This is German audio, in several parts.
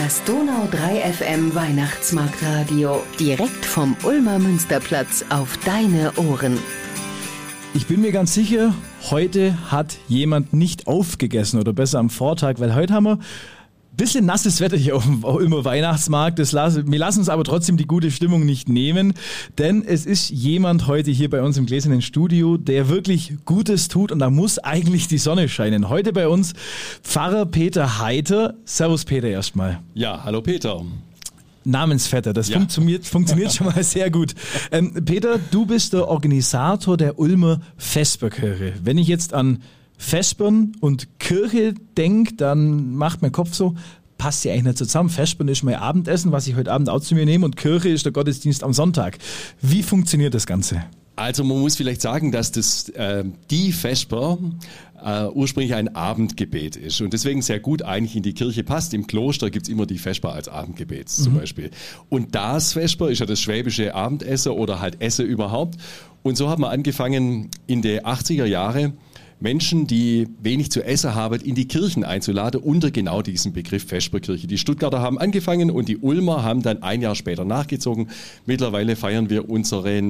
Das Donau 3 FM Weihnachtsmarktradio. Direkt vom Ulmer Münsterplatz auf deine Ohren. Ich bin mir ganz sicher, heute hat jemand nicht aufgegessen oder besser am Vortag, weil heute haben wir ein bisschen nasses Wetter hier auf dem Ulmer Weihnachtsmarkt. Wir lassen uns aber trotzdem die gute Stimmung nicht nehmen, denn es ist jemand heute hier bei uns im gläsernen Studio, der wirklich Gutes tut und da muss eigentlich die Sonne scheinen. Heute bei uns Pfarrer Peter Heiter. Servus Peter erstmal. Ja, hallo Peter. Namensvetter, das funktioniert schon mal sehr gut. Peter, du bist der Organisator der Ulmer Vesperkirche. Wenn ich jetzt an Vespern und Kirche denke, dann macht mein Kopf so, passt ja eigentlich nicht zusammen. Vespern ist mein Abendessen, was ich heute Abend auch zu mir nehme, und Kirche ist der Gottesdienst am Sonntag. Wie funktioniert das Ganze? Also man muss vielleicht sagen, dass die Vesper ursprünglich ein Abendgebet ist und deswegen sehr gut eigentlich in die Kirche passt. Im Kloster gibt's immer die Vesper als Abendgebet zum Beispiel. Und das Vesper ist ja das schwäbische Abendessen oder halt Essen überhaupt. Und so haben wir angefangen in den 80er Jahre Menschen, die wenig zu essen haben, in die Kirchen einzuladen unter genau diesem Begriff Vesperkirche. Die Stuttgarter haben angefangen und die Ulmer haben dann ein Jahr später nachgezogen. Mittlerweile feiern wir unsere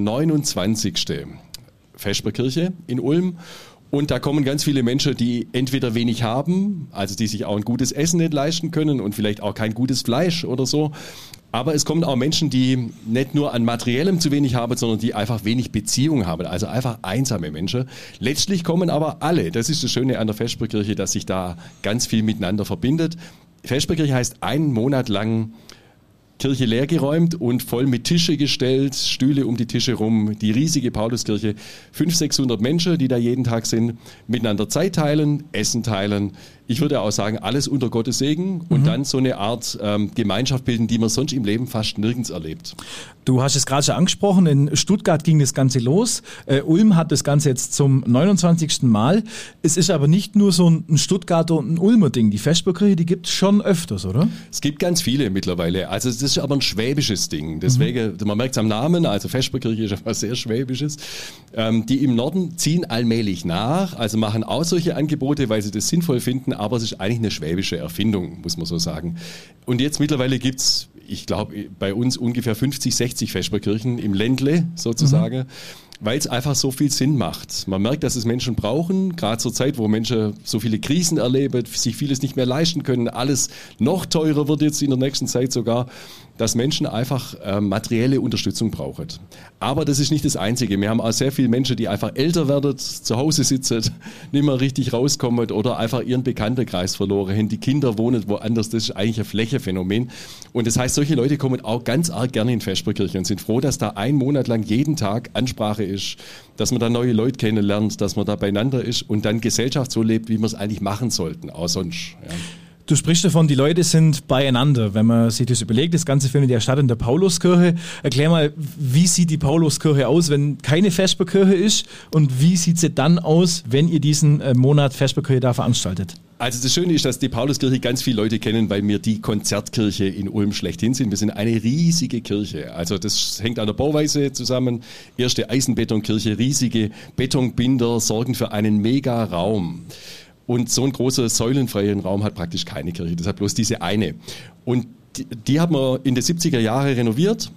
29. Vesperkirche in Ulm. Und da kommen ganz viele Menschen, die entweder wenig haben, also die sich auch ein gutes Essen nicht leisten können und vielleicht auch kein gutes Fleisch oder so. Aber es kommen auch Menschen, die nicht nur an Materiellem zu wenig haben, sondern die einfach wenig Beziehung haben, also einfach einsame Menschen. Letztlich kommen aber alle. Das ist das Schöne an der Vesperkirche, dass sich da ganz viel miteinander verbindet. Vesperkirche heißt einen Monat lang Kirche leergeräumt und voll mit Tische gestellt, Stühle um die Tische rum, die riesige Pauluskirche, 500-600 Menschen, die da jeden Tag sind, miteinander Zeit teilen, Essen teilen. Ich würde auch sagen, alles unter Gottes Segen und dann so eine Art Gemeinschaft bilden, die man sonst im Leben fast nirgends erlebt. Du hast es gerade schon angesprochen, in Stuttgart ging das Ganze los. Ulm hat das Ganze jetzt zum 29. Mal. Es ist aber nicht nur so ein Stuttgarter und ein Ulmer Ding. Die Vesperkirche, die gibt es schon öfters, oder? Es gibt ganz viele mittlerweile. Also das ist aber ein schwäbisches Ding. Deswegen, man merkt es am Namen, also Vesperkirche ist etwas sehr Schwäbisches. Die im Norden ziehen allmählich nach, also machen auch solche Angebote, weil sie das sinnvoll finden, aber es ist eigentlich eine schwäbische Erfindung, muss man so sagen. Und jetzt mittlerweile gibt's, ich glaube, bei uns ungefähr 50, 60 Vesperkirchen im Ländle sozusagen, weil es einfach so viel Sinn macht. Man merkt, dass es Menschen brauchen, gerade zur Zeit, wo Menschen so viele Krisen erleben, sich vieles nicht mehr leisten können, alles noch teurer wird jetzt in der nächsten Zeit sogar, dass Menschen einfach materielle Unterstützung brauchen. Aber das ist nicht das Einzige. Wir haben auch sehr viele Menschen, die einfach älter werden, zu Hause sitzen, nicht mehr richtig rauskommen oder einfach ihren Bekanntenkreis verloren haben. Die Kinder wohnen woanders. Das ist eigentlich ein Flächenphänomen. Und das heißt, solche Leute kommen auch ganz arg gerne in Vesperkirche und sind froh, dass da einen Monat lang jeden Tag Ansprache ist, dass man da neue Leute kennenlernt, dass man da beieinander ist und dann Gesellschaft so lebt, wie wir es eigentlich machen sollten, auch sonst. Ja. Du sprichst davon, die Leute sind beieinander. Wenn man sich das überlegt, das Ganze findet ja statt in der Pauluskirche. Erklär mal, wie sieht die Pauluskirche aus, wenn keine Vesperkirche ist? Und wie sieht sie dann aus, wenn ihr diesen Monat Vesperkirche da veranstaltet? Also das Schöne ist, dass die Pauluskirche ganz viele Leute kennen, weil wir die Konzertkirche in Ulm schlechthin sind. Wir sind eine riesige Kirche. Also das hängt an der Bauweise zusammen. Erste Eisenbetonkirche, riesige Betonbinder sorgen für einen mega Raum. Und so ein großer säulenfreien Raum hat praktisch keine Kirche, deshalb bloß diese eine. Und die hat man in den 70er Jahren renoviert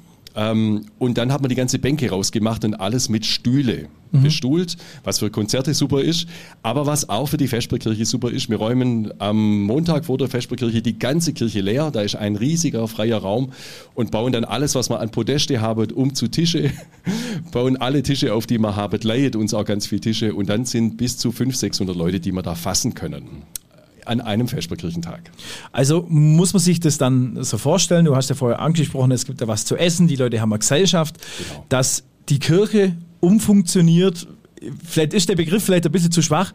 und dann hat man die ganze Bänke rausgemacht und alles mit Stühle bestuhlt, was für Konzerte super ist, aber was auch für die Vesperkirche super ist. Wir räumen am Montag vor der Vesperkirche die ganze Kirche leer, da ist ein riesiger freier Raum und bauen dann alles, was wir an Podeste haben, zu Tische, bauen alle Tische auf, die wir haben, leihen uns auch ganz viele Tische und dann sind bis zu 500-600 Leute, die wir da fassen können. An einem Vesperkirchentag. Also muss man sich das dann so vorstellen, du hast ja vorher angesprochen, es gibt da was zu essen, die Leute haben eine Gesellschaft, genau. Dass die Kirche umfunktioniert, vielleicht ist der Begriff vielleicht ein bisschen zu schwach,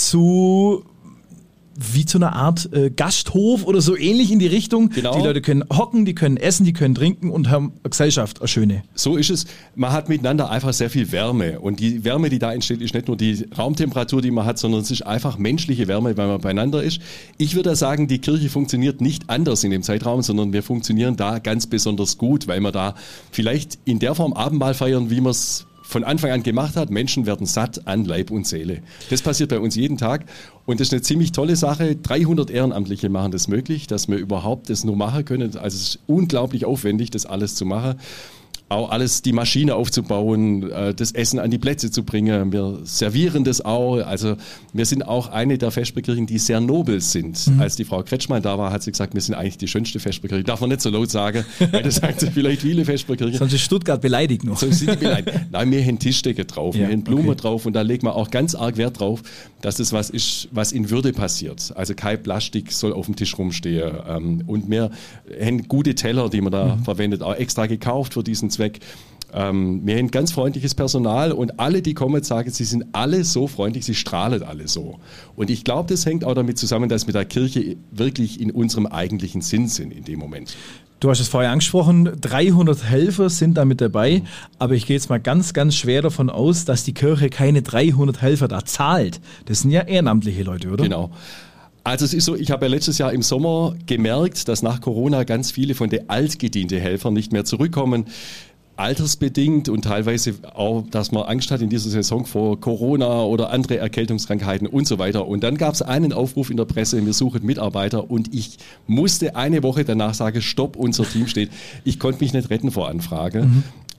wie zu einer Art Gasthof oder so ähnlich in die Richtung. Genau. Die Leute können hocken, die können essen, die können trinken und haben eine Gesellschaft, eine schöne. So ist es. Man hat miteinander einfach sehr viel Wärme. Und die Wärme, die da entsteht, ist nicht nur die Raumtemperatur, die man hat, sondern es ist einfach menschliche Wärme, weil man beieinander ist. Ich würde sagen, die Kirche funktioniert nicht anders in dem Zeitraum, sondern wir funktionieren da ganz besonders gut, weil wir da vielleicht in der Form Abendmahl feiern, wie wir es von Anfang an gemacht hat. Menschen werden satt an Leib und Seele. Das passiert bei uns jeden Tag und das ist eine ziemlich tolle Sache. 300 Ehrenamtliche machen das möglich, dass wir überhaupt das nur machen können. Also es ist unglaublich aufwendig, das alles zu machen. Auch alles, die Maschine aufzubauen, das Essen an die Plätze zu bringen. Wir servieren das auch. Also wir sind auch eine der Vesperkirchen, die sehr nobel sind. Als die Frau Kretschmann da war, hat sie gesagt, wir sind eigentlich die schönste Vesperkirche. Darf man nicht so laut sagen, weil das sagt sie vielleicht viele Vesperkirchen. Sonst ist Stuttgart beleidigt noch. Sonst sind die beleidigt. Nein, wir haben Tischdecke drauf, wir haben Blumen drauf und da legt man auch ganz arg Wert drauf, dass das was ist, was in Würde passiert. Also kein Plastik soll auf dem Tisch rumstehen. Und wir haben gute Teller, die man da verwendet, auch extra gekauft für diesen Zweck. Wir haben ganz freundliches Personal und alle, die kommen, sagen, sie sind alle so freundlich, sie strahlen alle so. Und ich glaube, das hängt auch damit zusammen, dass wir der Kirche wirklich in unserem eigentlichen Sinn sind in dem Moment. Du hast es vorher angesprochen, 300 Helfer sind da mit dabei, aber ich gehe jetzt mal ganz, ganz schwer davon aus, dass die Kirche keine 300 Helfer da zahlt. Das sind ja ehrenamtliche Leute, oder? Genau. Also es ist so, ich habe ja letztes Jahr im Sommer gemerkt, dass nach Corona ganz viele von den altgedienten Helfern nicht mehr zurückkommen. Altersbedingt und teilweise auch, dass man Angst hat in dieser Saison vor Corona oder andere Erkältungskrankheiten und so weiter. Und dann gab es einen Aufruf in der Presse, wir suchen Mitarbeiter und ich musste eine Woche danach sagen, stopp, unser Team steht. Ich konnte mich nicht retten vor Anfrage,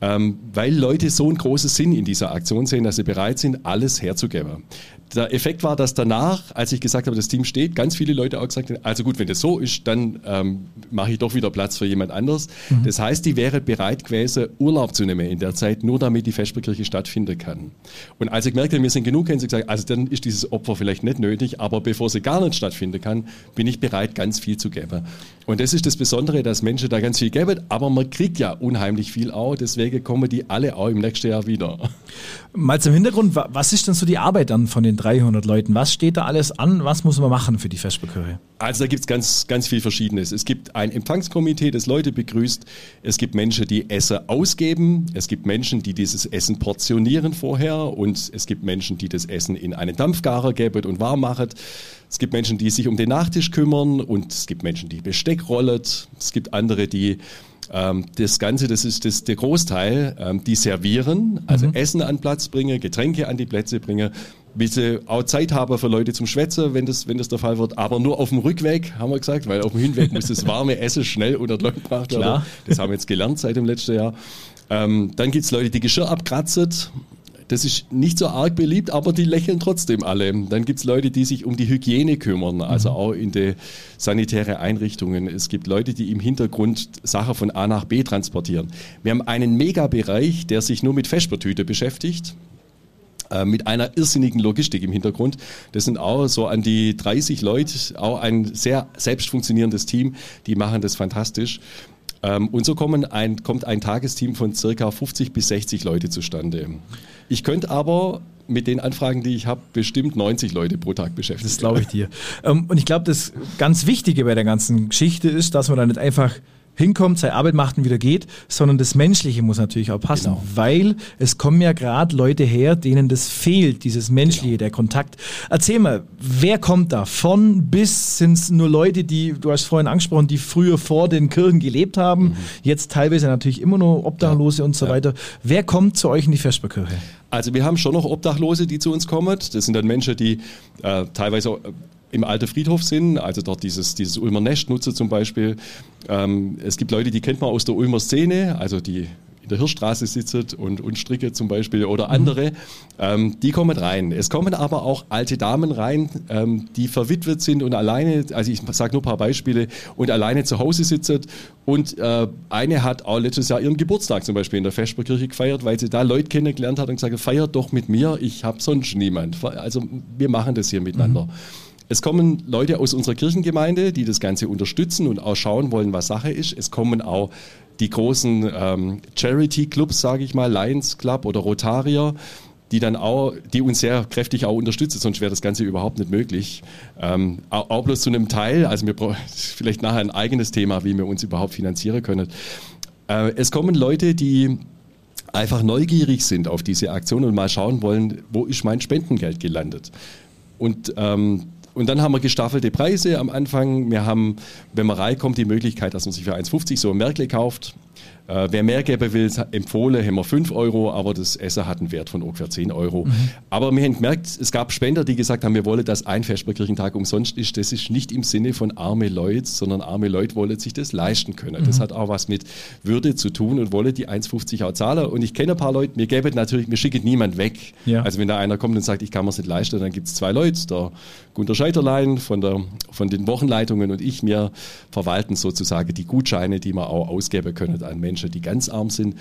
weil Leute so ein großes Sinn in dieser Aktion sehen, dass sie bereit sind, alles herzugeben. Der Effekt war, dass danach, als ich gesagt habe, das Team steht, ganz viele Leute auch gesagt haben, also gut, wenn das so ist, dann mache ich doch wieder Platz für jemand anderes. Das heißt, die wäre bereit gewesen, Urlaub zu nehmen in der Zeit, nur damit die Vesperkirche stattfinden kann. Und als ich gemerkt habe, wir sind genug, haben sie gesagt, also dann ist dieses Opfer vielleicht nicht nötig, aber bevor sie gar nicht stattfinden kann, bin ich bereit, ganz viel zu geben. Und das ist das Besondere, dass Menschen da ganz viel geben, aber man kriegt ja unheimlich viel auch, deswegen kommen die alle auch im nächsten Jahr wieder. Mal zum Hintergrund, was ist denn so die Arbeit dann von den 300 Leuten? Was steht da alles an? Was muss man machen für die Vesperkirche? Also da gibt es ganz, ganz viel Verschiedenes. Es gibt ein Empfangskomitee, das Leute begrüßt. Es gibt Menschen, die Essen ausgeben. Es gibt Menschen, die dieses Essen portionieren vorher. Und es gibt Menschen, die das Essen in einen Dampfgarer geben und warm machen. Es gibt Menschen, die sich um den Nachtisch kümmern. Und es gibt Menschen, die Besteck rollen. Es gibt andere, die das Ganze, das ist der Großteil, die servieren, also Essen an Platz bringen, Getränke an die Plätze bringen, wie sie auch Zeit haben für Leute zum Schwätzen, wenn das der Fall wird, aber nur auf dem Rückweg, haben wir gesagt, weil auf dem Hinweg muss das warme Essen schnell unter die Leute gebracht werden. Das haben wir jetzt gelernt seit dem letzten Jahr. Dann gibt es Leute, die Geschirr abkratzen. Das ist nicht so arg beliebt, aber die lächeln trotzdem alle. Dann gibt es Leute, die sich um die Hygiene kümmern, also auch in die sanitäre Einrichtungen. Es gibt Leute, die im Hintergrund Sachen von A nach B transportieren. Wir haben einen Megabereich, der sich nur mit Vespertüte beschäftigt, mit einer irrsinnigen Logistik im Hintergrund. Das sind auch so an die 30 Leute, auch ein sehr selbst funktionierendes Team, die machen das fantastisch. Und so kommt ein Tagesteam von circa 50 bis 60 Leute zustande. Ich könnte aber mit den Anfragen, die ich habe, bestimmt 90 Leute pro Tag beschäftigen. Das glaube ich dir. Und ich glaube, das ganz Wichtige bei der ganzen Geschichte ist, dass man da nicht einfach hinkommt, seine Arbeit macht und wieder geht, sondern das Menschliche muss natürlich auch passen, weil es kommen ja gerade Leute her, denen das fehlt, dieses Menschliche, der Kontakt. Erzähl mal, wer kommt da? Von bis sind es nur Leute, die, du hast vorhin angesprochen, die früher vor den Kirchen gelebt haben, jetzt teilweise natürlich immer nur Obdachlose und so weiter. Wer kommt zu euch in die Vesperkirche? Also wir haben schon noch Obdachlose, die zu uns kommen. Das sind dann Menschen, die teilweise im alten Friedhof sind, also dort dieses Ulmer Nest nutzen zum Beispiel. Es gibt Leute, die kennt man aus der Ulmer Szene, also die in der Hirschstraße sitzen und stricken zum Beispiel oder andere. Die kommen rein. Es kommen aber auch alte Damen rein, die verwitwet sind und alleine, also ich sage nur ein paar Beispiele, und alleine zu Hause sitzen. Und eine hat auch letztes Jahr ihren Geburtstag zum Beispiel in der Vesperkirche gefeiert, weil sie da Leute kennengelernt hat und gesagt, feiert doch mit mir, ich habe sonst niemand. Also wir machen das hier miteinander. Es kommen Leute aus unserer Kirchengemeinde, die das Ganze unterstützen und auch schauen wollen, was Sache ist. Es kommen auch die großen Charity-Clubs, sage ich mal, Lions Club oder Rotarier, die uns sehr kräftig auch unterstützen, sonst wäre das Ganze überhaupt nicht möglich. Auch bloß zu einem Teil, also wir brauchen vielleicht nachher ein eigenes Thema, wie wir uns überhaupt finanzieren können. Es kommen Leute, die einfach neugierig sind auf diese Aktion und mal schauen wollen, wo ist mein Spendengeld gelandet. Und dann haben wir gestaffelte Preise am Anfang. Wir haben, wenn man reinkommt, die Möglichkeit, dass man sich für 1,50 so ein Märkle kauft. Wer mehr geben will, empfohlen, haben wir 5 €, aber das Essen hat einen Wert von ungefähr 10 €. Aber wir haben gemerkt, es gab Spender, die gesagt haben, wir wollen, dass ein Vesperkirchentag umsonst ist. Das ist nicht im Sinne von arme Leute, sondern arme Leute wollen sich das leisten können. Das hat auch was mit Würde zu tun und wollen die 1,50 auch zahlen. Und ich kenne ein paar Leute, wir schicken niemand weg. Ja. Also wenn da einer kommt und sagt, ich kann mir es nicht leisten, dann gibt es 2 Leute, der Gunter Scheiterlein von den Wochenleitungen und ich, wir verwalten sozusagen die Gutscheine, die wir auch ausgeben können an Menschen, die ganz arm sind.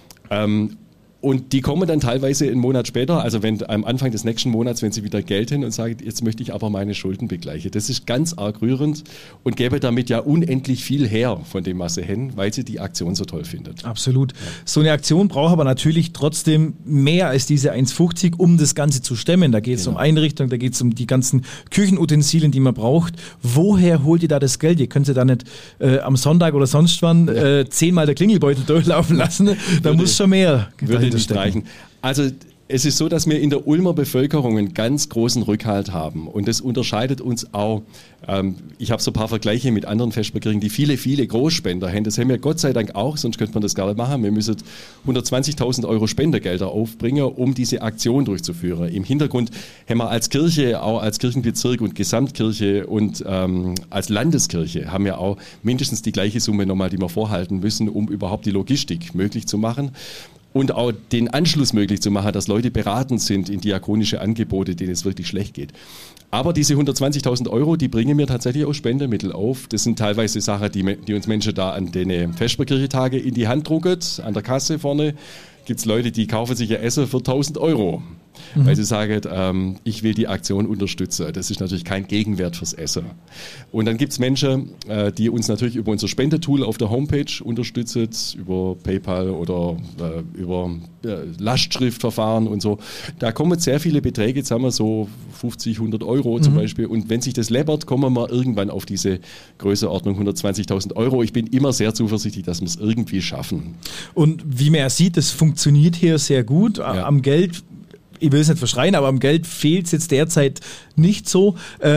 Und die kommen dann teilweise einen Monat später, also wenn am Anfang des nächsten Monats, wenn sie wieder Geld hin und sagen, jetzt möchte ich aber meine Schulden begleichen. Das ist ganz arg rührend und gäbe damit ja unendlich viel her von dem, was sie haben, weil sie die Aktion so toll findet. Absolut. Ja. So eine Aktion braucht aber natürlich trotzdem mehr als diese 1,50, um das Ganze zu stemmen. Da geht es um Einrichtung, da geht es um die ganzen Küchenutensilien, die man braucht. Woher holt ihr da das Geld? Ihr könnt ja da nicht am Sonntag oder sonst wann 10-mal der Klingelbeutel durchlaufen lassen. Da muss schon mehr nicht reichen. Also es ist so, dass wir in der Ulmer Bevölkerung einen ganz großen Rückhalt haben und das unterscheidet uns auch. Ich habe so ein paar Vergleiche mit anderen Vesperkirchen, die viele Großspender haben. Das haben wir Gott sei Dank auch, sonst könnte man das gar nicht machen. Wir müssen 120.000 € Spendergelder aufbringen, um diese Aktion durchzuführen. Im Hintergrund haben wir als Kirche, auch als Kirchenbezirk und Gesamtkirche und als Landeskirche haben wir auch mindestens die gleiche Summe nochmal, die wir vorhalten müssen, um überhaupt die Logistik möglich zu machen. Und auch den Anschluss möglich zu machen, dass Leute beratend sind in diakonische Angebote, denen es wirklich schlecht geht. Aber diese 120.000 €, die bringen mir tatsächlich auch Spendemittel auf. Das sind teilweise Sachen, die uns Menschen da an den Vesperkirchentage in die Hand drucken. An der Kasse vorne gibt es Leute, die kaufen sich ein Essen für 1.000 €. Weil sie sagen, ich will die Aktion unterstützen. Das ist natürlich kein Gegenwert fürs Essen. Und dann gibt es Menschen, die uns natürlich über unser Spendetool auf der Homepage unterstützen, über PayPal oder über Lastschriftverfahren und so. Da kommen sehr viele Beträge, jetzt haben wir so 50, 100 € zum Beispiel. Und wenn sich das läppert, kommen wir irgendwann auf diese Größenordnung 120.000 €. Ich bin immer sehr zuversichtlich, dass wir es irgendwie schaffen. Und wie man ja sieht, das funktioniert hier sehr gut. Ja. Am Geld, ich will es nicht verschreien, aber am Geld fehlt es jetzt derzeit nicht so.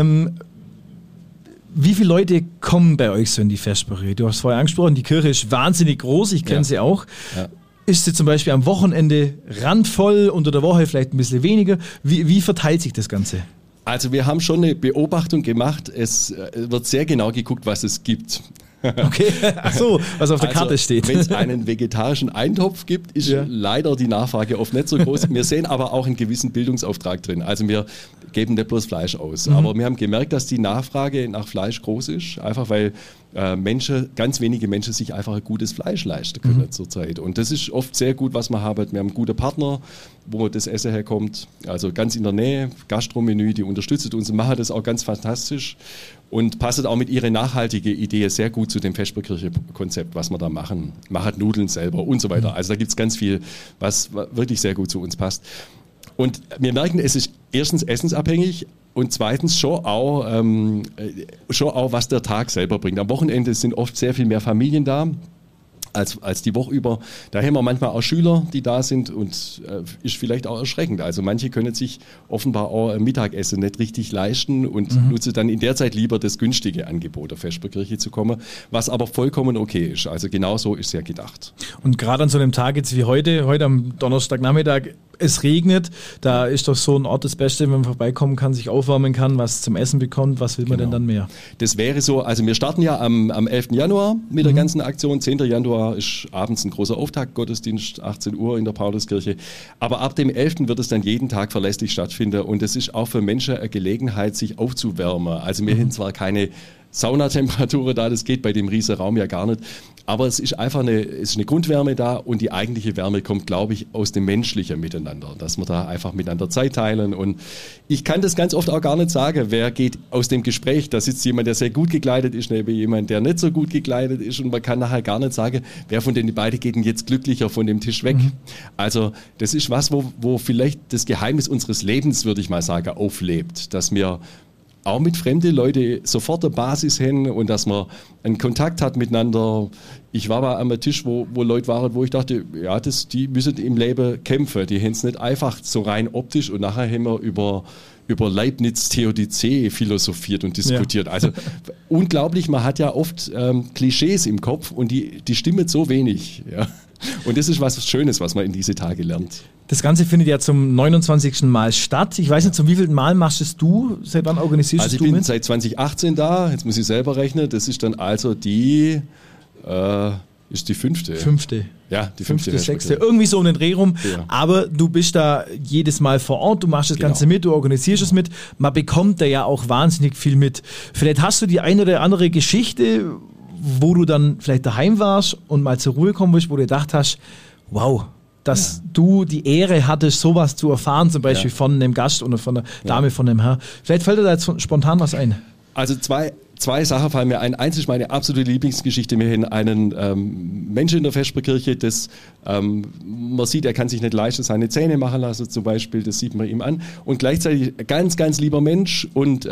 Wie viele Leute kommen bei euch so in die Vesperkirche? Du hast vorher angesprochen, die Kirche ist wahnsinnig groß, ich kenne sie auch. Ja. Ist sie zum Beispiel am Wochenende randvoll, unter der Woche vielleicht ein bisschen weniger? Wie verteilt sich das Ganze? Also wir haben schon eine Beobachtung gemacht. Es wird sehr genau geguckt, was es gibt. Okay, ach so, was auf der Karte steht. Wenn es einen vegetarischen Eintopf gibt, ist leider die Nachfrage oft nicht so groß. Wir sehen aber auch einen gewissen Bildungsauftrag drin. Also wir geben nicht bloß Fleisch aus. Aber wir haben gemerkt, dass die Nachfrage nach Fleisch groß ist, einfach weil ganz wenige Menschen sich einfach ein gutes Fleisch leisten können zurzeit. Und das ist oft sehr gut, was wir haben. Wir haben einen guten Partner, wo das Essen herkommt. Also ganz in der Nähe, Gastromenü, die unterstützt uns und machen das auch ganz fantastisch und passt auch mit ihrer nachhaltigen Idee sehr gut zu dem Vesperkirche-Konzept, was wir da machen. Machen Nudeln selber und so weiter. Also da gibt es ganz viel, was wirklich sehr gut zu uns passt. Und wir merken, es ist erstens essensabhängig und zweitens schon auch, was der Tag selber bringt. Am Wochenende sind oft sehr viel mehr Familien da als die Woche über. Da haben wir manchmal auch Schüler, die da sind und ist vielleicht auch erschreckend. Also manche können sich offenbar auch Mittagessen nicht richtig leisten und nutzen dann in der Zeit lieber das günstige Angebot der Vesperkirche zu kommen, was aber vollkommen okay ist. Also genau so ist es ja gedacht. Und gerade an so einem Tag jetzt wie heute am Donnerstagnachmittag, es regnet, da ist doch so ein Ort das Beste, wenn man vorbeikommen kann, sich aufwärmen kann, was zum Essen bekommt. Was will man denn dann mehr? Das wäre so, also wir starten ja am 11. Januar mit der ganzen Aktion. 10. Januar ist abends ein großer Auftaktgottesdienst, 18 Uhr in der Pauluskirche. Aber ab dem 11. wird es dann jeden Tag verlässlich stattfinden und es ist auch für Menschen eine Gelegenheit, sich aufzuwärmen. Also wir haben zwar keine Saunatemperatur da, das geht bei dem riesen Raum ja gar nicht. Aber es ist einfach eine Grundwärme da und die eigentliche Wärme kommt, glaube ich, aus dem menschlichen Miteinander, dass wir da einfach miteinander Zeit teilen. Und ich kann das ganz oft auch gar nicht sagen, wer geht aus dem Gespräch, da sitzt jemand, der sehr gut gekleidet ist, neben jemand, der nicht so gut gekleidet ist und man kann nachher gar nicht sagen, wer von den beiden geht denn jetzt glücklicher von dem Tisch weg. Also das ist was, wo vielleicht das Geheimnis unseres Lebens, würde ich mal sagen, auflebt, dass wir auch mit fremden Leuten sofort eine Basis hin und dass man einen Kontakt hat miteinander. Ich war mal am Tisch, wo Leute waren, wo ich dachte, ja, die müssen im Leben kämpfen. Die haben es nicht einfach so rein optisch und nachher haben wir über Leibniz Theodizee philosophiert und diskutiert. Ja. Also unglaublich, man hat ja oft Klischees im Kopf und die stimmen so wenig. Ja. Und das ist was Schönes, was man in diese Tage lernt. Das Ganze findet ja zum 29. Mal statt. Ich weiß nicht, zum wievielten Mal machst es du? Seit wann organisierst du mit? Also ich bin seit 2018 da, jetzt muss ich selber rechnen. Das ist dann also die fünfte. Ja, die fünfte, sechste. Irgendwie so um den Dreh rum. Ja. Aber du bist da jedes Mal vor Ort, du machst das Ganze mit, du organisierst es mit. Man bekommt da ja auch wahnsinnig viel mit. Vielleicht hast du die eine oder andere Geschichte, wo du dann vielleicht daheim warst und mal zur Ruhe kommen bist, wo du gedacht hast, wow, dass du die Ehre hattest, sowas zu erfahren, zum Beispiel von einem Gast oder von einer Dame, von einem Herr. Vielleicht fällt dir da jetzt spontan was ein. Also zwei Sachen fallen mir ein. Eins ist meine absolute Lieblingsgeschichte. Wir haben einen Menschen in der Vesperkirche, man sieht, er kann sich nicht leisten, seine Zähne machen lassen zum Beispiel, das sieht man ihm an. Und gleichzeitig ganz, ganz lieber Mensch und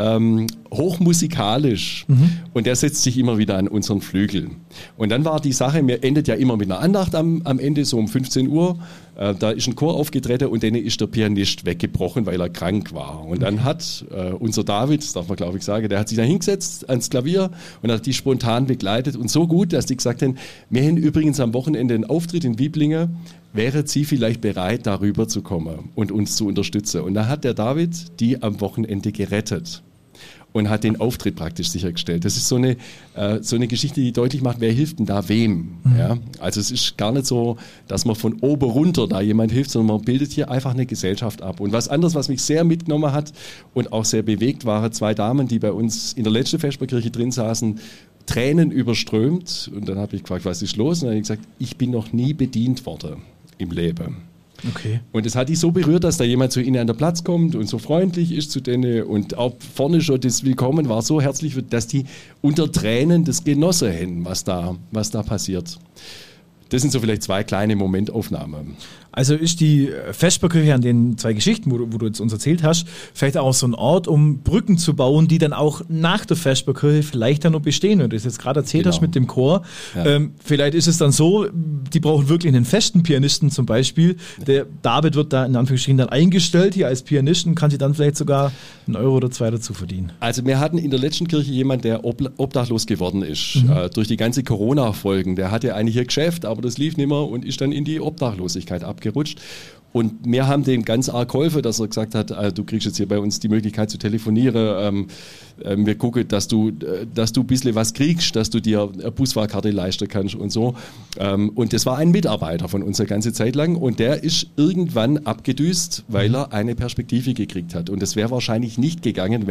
hochmusikalisch. Und der setzt sich immer wieder an unseren Flügel. Und dann war die Sache, mir endet ja immer mit einer Andacht am Ende, so um 15 Uhr. Da ist ein Chor aufgetreten und dann ist der Pianist weggebrochen, weil er krank war. Und dann hat unser David, das darf man glaube ich sagen, der hat sich da hingesetzt ans Klavier und hat die spontan begleitet und so gut, dass die gesagt haben, wir haben übrigens am Wochenende einen Auftritt in Wiblingen, wäre sie vielleicht bereit, darüber zu kommen und uns zu unterstützen. Und da hat der David die am Wochenende gerettet und hat den Auftritt praktisch sichergestellt. Das ist so eine Geschichte, die deutlich macht, wer hilft denn da wem? Ja? Also es ist gar nicht so, dass man von oben runter da jemand hilft, sondern man bildet hier einfach eine Gesellschaft ab. Und was anderes, was mich sehr mitgenommen hat und auch sehr bewegt, waren zwei Damen, die bei uns in der letzten Vesperkirche drin saßen, Tränen überströmt. Und dann habe ich gefragt, was ist los? Und dann habe ich gesagt, ich bin noch nie bedient worden im Leben. Okay. Und es hat die so berührt, dass da jemand zu ihnen an den Platz kommt und so freundlich ist zu denen und auch vorne schon das Willkommen war so herzlich, dass die unter Tränen das genossen haben, was da passiert. Das sind so vielleicht zwei kleine Momentaufnahmen. Also ist die Vesperkirche an den zwei Geschichten, wo du jetzt uns erzählt hast, vielleicht auch so ein Ort, um Brücken zu bauen, die dann auch nach der Vesperkirche vielleicht dann noch bestehen. Und du das jetzt gerade erzählt hast mit dem Chor. Ja. Vielleicht ist es dann so, die brauchen wirklich einen festen Pianisten zum Beispiel. Der David wird da in Anführungsstrichen dann eingestellt hier als Pianist und kann sich dann vielleicht sogar €1 oder 2 dazu verdienen. Also wir hatten in der letzten Kirche jemanden, der obdachlos geworden ist. Durch die ganze Corona-Folgen. Der hatte eigentlich ihr Geschäft, aber das lief nicht mehr und ist dann in die Obdachlosigkeit abgerutscht. Und wir haben dem ganz arg geholfen, dass er gesagt hat, du kriegst jetzt hier bei uns die Möglichkeit zu telefonieren. Wir gucken, dass du ein bisschen was kriegst, dass du dir eine Busfahrkarte leisten kannst und so. Und das war ein Mitarbeiter von uns eine ganze Zeit lang und der ist irgendwann abgedüst, weil er eine Perspektive gekriegt hat. Und das wäre wahrscheinlich nicht gegangen,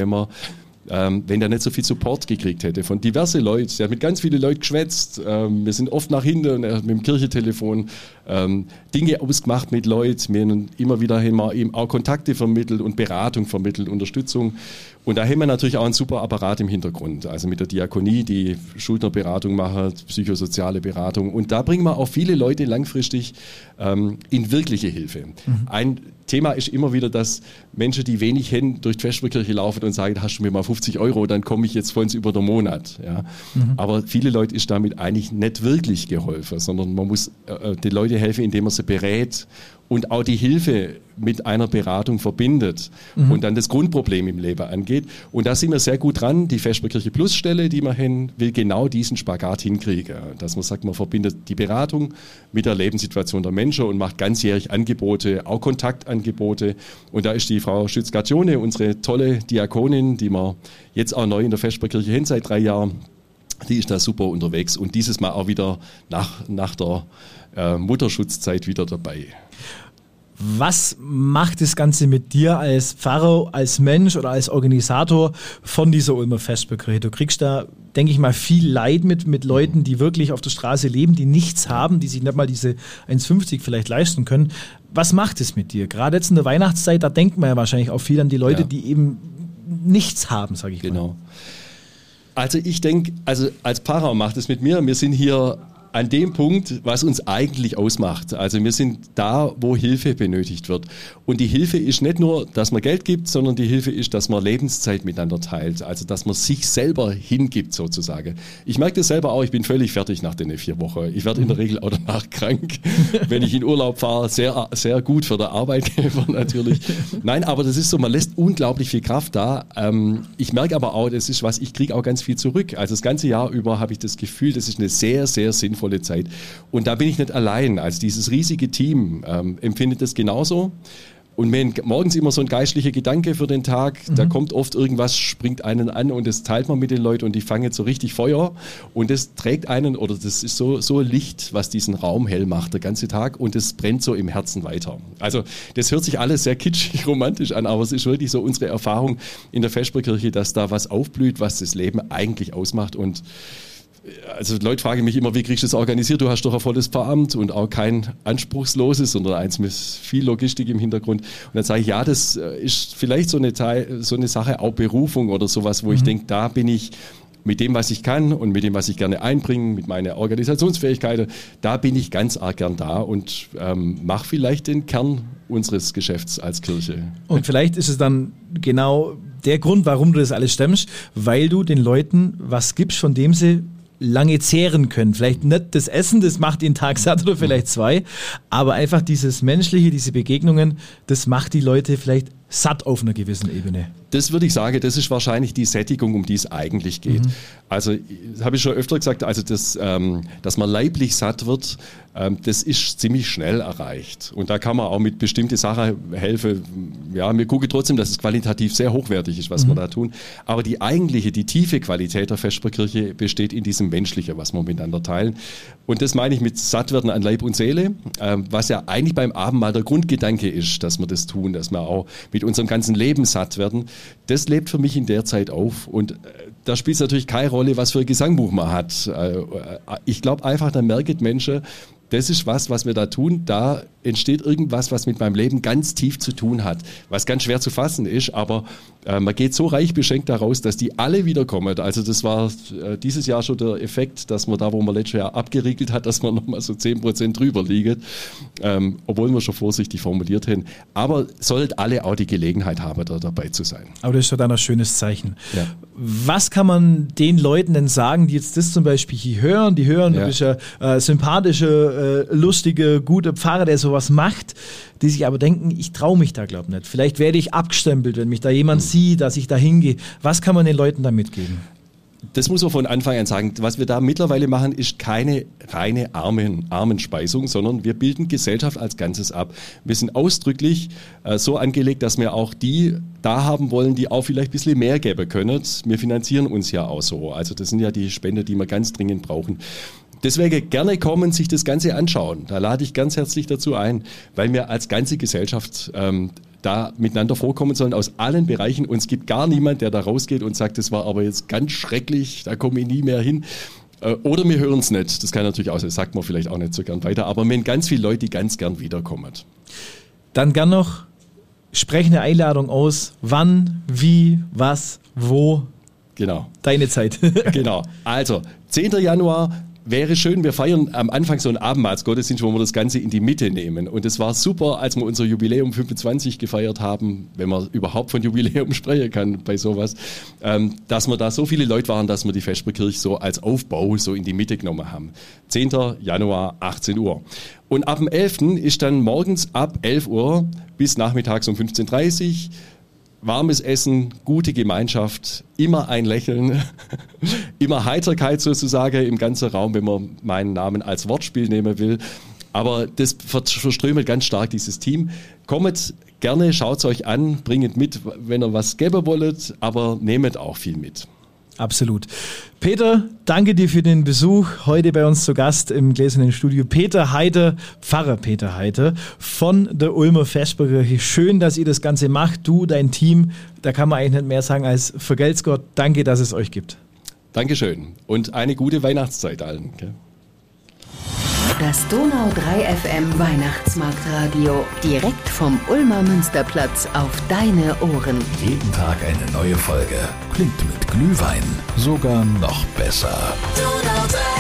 wenn der nicht so viel Support gekriegt hätte von diverse Leuten. Der hat mit ganz vielen Leuten geschwätzt. Wir sind oft nach hinten, er hat mit dem Kirchentelefon Dinge ausgemacht mit Leuten. Wir haben immer wieder ihm auch Kontakte vermittelt und Beratung vermittelt, Unterstützung. Und da haben wir natürlich auch einen super Apparat im Hintergrund. Also mit der Diakonie, die Schuldnerberatung macht, psychosoziale Beratung. Und da bringen wir auch viele Leute langfristig in wirkliche Hilfe. Ein Thema ist immer wieder, dass Menschen, die wenig haben, durch die Vesperkirche laufen und sagen, hast du mir mal 50 €, dann komme ich jetzt vollends über den Monat. Ja. Aber viele Leute ist damit eigentlich nicht wirklich geholfen, sondern man muss den Leuten helfen, indem man sie berät und auch die Hilfe mit einer Beratung verbindet und dann das Grundproblem im Leben angeht. Und da sind wir sehr gut dran. Die Vesperkirche Plus Stelle, die wir haben, will genau diesen Spagat hinkriegen. Dass man sagt, man verbindet die Beratung mit der Lebenssituation der Menschen und macht ganzjährig Angebote, auch Kontaktangebote. Und da ist die Frau Schütz-Gattione, unsere tolle Diakonin, die wir jetzt auch neu in der Vesperkirche haben seit 3 Jahren. Die ist da super unterwegs und dieses Mal auch wieder nach der Mutterschutzzeit wieder dabei. Was macht das Ganze mit dir als Pfarrer, als Mensch oder als Organisator von dieser Ulmer Vesperkirche? Du kriegst da, denke ich mal, viel Leid mit Leuten, die wirklich auf der Straße leben, die nichts haben, die sich nicht mal diese 1,50 vielleicht leisten können. Was macht es mit dir? Gerade jetzt in der Weihnachtszeit, da denkt man ja wahrscheinlich auch viel an die Leute, die eben nichts haben, sage ich mal. Genau. Also ich denke, als Pfarrer macht es mit mir, wir sind hier an dem Punkt, was uns eigentlich ausmacht. Also wir sind da, wo Hilfe benötigt wird. Und die Hilfe ist nicht nur, dass man Geld gibt, sondern die Hilfe ist, dass man Lebenszeit miteinander teilt. Also dass man sich selber hingibt sozusagen. Ich merke das selber auch, ich bin völlig fertig nach den 4 Wochen. Ich werde in der Regel auch danach krank, wenn ich in Urlaub fahre. Sehr, sehr gut für den Arbeitgeber natürlich. Nein, aber das ist so, man lässt unglaublich viel Kraft da. Ich merke aber auch, das ist was, ich kriege auch ganz viel zurück. Also das ganze Jahr über habe ich das Gefühl, das ist eine sehr, sehr sinnvolle Zeit. Und da bin ich nicht allein. Also dieses riesige Team empfindet das genauso. Und wir haben morgens immer so ein geistlicher Gedanke für den Tag. Da kommt oft irgendwas, springt einen an und das teilt man mit den Leuten und die fangen so richtig Feuer. Und das trägt einen, oder das ist so Licht, was diesen Raum hell macht, der ganze Tag. Und das brennt so im Herzen weiter. Also das hört sich alles sehr kitschig, romantisch an, aber es ist wirklich so unsere Erfahrung in der Vesperkirche, dass da was aufblüht, was das Leben eigentlich ausmacht. Und also Leute fragen mich immer, wie kriegst du das organisiert? Du hast doch ein volles Pfarramt und auch kein anspruchsloses, sondern eins mit viel Logistik im Hintergrund. Und dann sage ich, ja, das ist vielleicht so eine Sache, auch Berufung oder sowas, wo ich denke, da bin ich mit dem, was ich kann und mit dem, was ich gerne einbringe, mit meiner Organisationsfähigkeit, da bin ich ganz arg gern da und mache vielleicht den Kern unseres Geschäfts als Kirche. Und vielleicht ist es dann genau der Grund, warum du das alles stemmst, weil du den Leuten was gibst, von dem sie lange zehren können. Vielleicht nicht das Essen, das macht den Tag satt oder vielleicht 2, aber einfach dieses Menschliche, diese Begegnungen, das macht die Leute vielleicht satt auf einer gewissen Ebene. Das würde ich sagen, das ist wahrscheinlich die Sättigung, um die es eigentlich geht. Also, das habe ich schon öfter gesagt, also dass man leiblich satt wird, das ist ziemlich schnell erreicht. Und da kann man auch mit bestimmten Sachen helfen. Ja, wir gucken trotzdem, dass es qualitativ sehr hochwertig ist, was wir da tun. Aber die tiefe Qualität der Vesperkirche besteht in diesem Menschlichen, was wir miteinander teilen. Und das meine ich mit Sattwerden an Leib und Seele, was ja eigentlich beim Abendmahl der Grundgedanke ist, dass wir das tun, dass wir auch mit unserem ganzen Leben satt werden. Das lebt für mich in der Zeit auf. Und da spielt es natürlich keine Rolle, was für ein Gesangbuch man hat. Ich glaube einfach, da merken Menschen, das ist was wir da tun. Da entsteht irgendwas, was mit meinem Leben ganz tief zu tun hat, was ganz schwer zu fassen ist, aber man geht so reich beschenkt daraus, dass die alle wiederkommen. Also das war dieses Jahr schon der Effekt, dass man da, wo man letztes Jahr abgeriegelt hat, dass man nochmal so 10% drüber liegt, obwohl wir schon vorsichtig formuliert haben. Aber sollten alle auch die Gelegenheit haben, da dabei zu sein. Aber das ist doch dann ein schönes Zeichen. Ja. Was kann man den Leuten denn sagen, die jetzt das zum Beispiel hier hören? Die hören, du bist ja sympathische, lustige, gute Pfarrer, der sowas macht, die sich aber denken, ich traue mich da, glaube ich, nicht. Vielleicht werde ich abgestempelt, wenn mich da jemand sieht, dass ich da hingehe. Was kann man den Leuten da mitgeben? Das muss man von Anfang an sagen. Was wir da mittlerweile machen, ist keine reine Armenspeisung, sondern wir bilden Gesellschaft als Ganzes ab. Wir sind ausdrücklich so angelegt, dass wir auch die da haben wollen, die auch vielleicht ein bisschen mehr geben können. Wir finanzieren uns ja auch so. Also das sind ja die Spenden, die wir ganz dringend brauchen. Deswegen gerne kommen, sich das Ganze anschauen. Da lade ich ganz herzlich dazu ein, weil wir als ganze Gesellschaft da miteinander vorkommen sollen aus allen Bereichen. Und es gibt gar niemand, der da rausgeht und sagt, das war aber jetzt ganz schrecklich, da komme ich nie mehr hin. Oder wir hören es nicht. Das kann natürlich auch sein, das sagt man vielleicht auch nicht so gern weiter. Aber wir haben ganz viele Leute, die ganz gern wiederkommen. Dann gern noch, spreche eine Einladung aus. Wann, wie, was, wo? Genau. Deine Zeit. Genau. Also, 10. Januar. Wäre schön, wir feiern am Anfang so einen Abendmahlsgottesdienst, wo wir das Ganze in die Mitte nehmen. Und es war super, als wir unser Jubiläum 25 gefeiert haben, wenn man überhaupt von Jubiläum sprechen kann bei sowas, dass wir da so viele Leute waren, dass wir die Vesperkirche so als Aufbau so in die Mitte genommen haben. 10. Januar, 18 Uhr. Und ab dem 11. ist dann morgens ab 11 Uhr bis nachmittags um 15.30 Uhr warmes Essen, gute Gemeinschaft, immer ein Lächeln, immer Heiterkeit sozusagen im ganzen Raum, wenn man meinen Namen als Wortspiel nehmen will. Aber das verströmt ganz stark dieses Team. Kommt gerne, schaut es euch an, bringt mit, wenn ihr was geben wollt, aber nehmt auch viel mit. Absolut. Peter, danke dir für den Besuch. Heute bei uns zu Gast im Gläsernen Studio Peter Heiter, Pfarrer Peter Heiter von der Ulmer Vesperkirche. Schön, dass ihr das Ganze macht, du, dein Team. Da kann man eigentlich nicht mehr sagen als vergelt's Gott. Danke, dass es euch gibt. Dankeschön und eine gute Weihnachtszeit allen. Okay? Das Donau 3 FM Weihnachtsmarktradio. Direkt vom Ulmer Münsterplatz auf deine Ohren. Jeden Tag eine neue Folge. Klingt mit Glühwein sogar noch besser. Donau 3